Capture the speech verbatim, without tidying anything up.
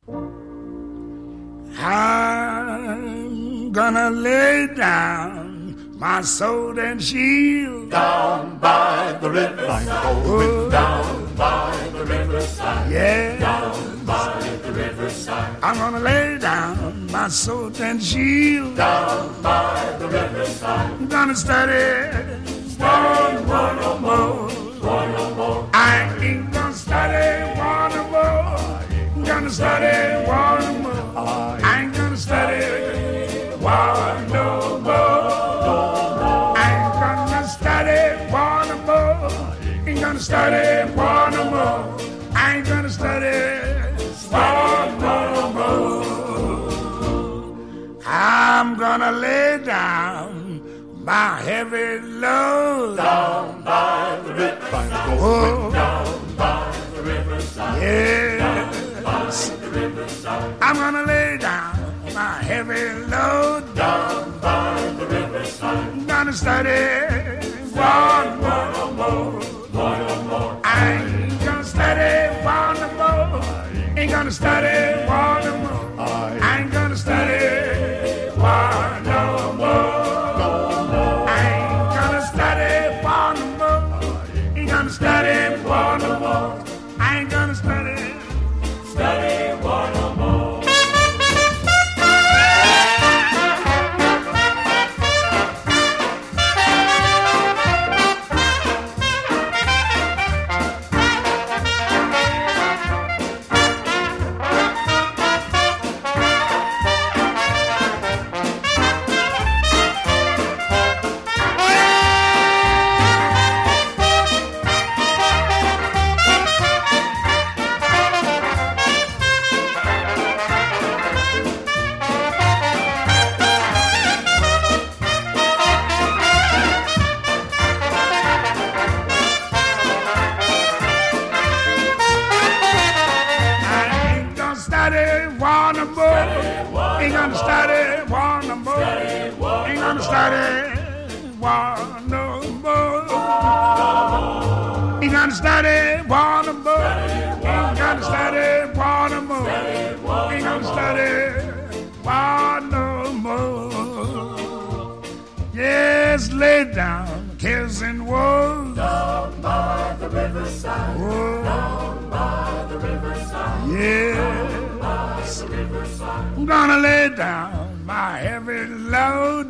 I'm gonna lay down my sword and shield down by the riverside. I'm going down by the riverside. Yeah, down by the riverside. I'm gonna lay down my sword and shield down by the riverside. I'm gonna study one, one or more. One or more. I ain't gonna study one or more. I'm gonna study one or more. I ain't gonna study one no more. I ain't gonna study one no more. Ain't gonna study one no more. I ain't gonna study one no more. I'm gonna lay down my heavy load down by the riverside. Oh. Down by the riverside. Yes. I'm gonna lay down my heavy load down by the riverside. I'm gonna study one more, more. One or more. I ain't gonna study one more. Ain't gonna study one more. I ain't gonna study one no more. I ain't gonna study one more. Ain't gonna study one no more. I ain't gonna study study one or more. Lay down cares and woes down by the riverside. Oh. Down by the riverside. Yes. Down by the riverside. I'm gonna lay down my heavy load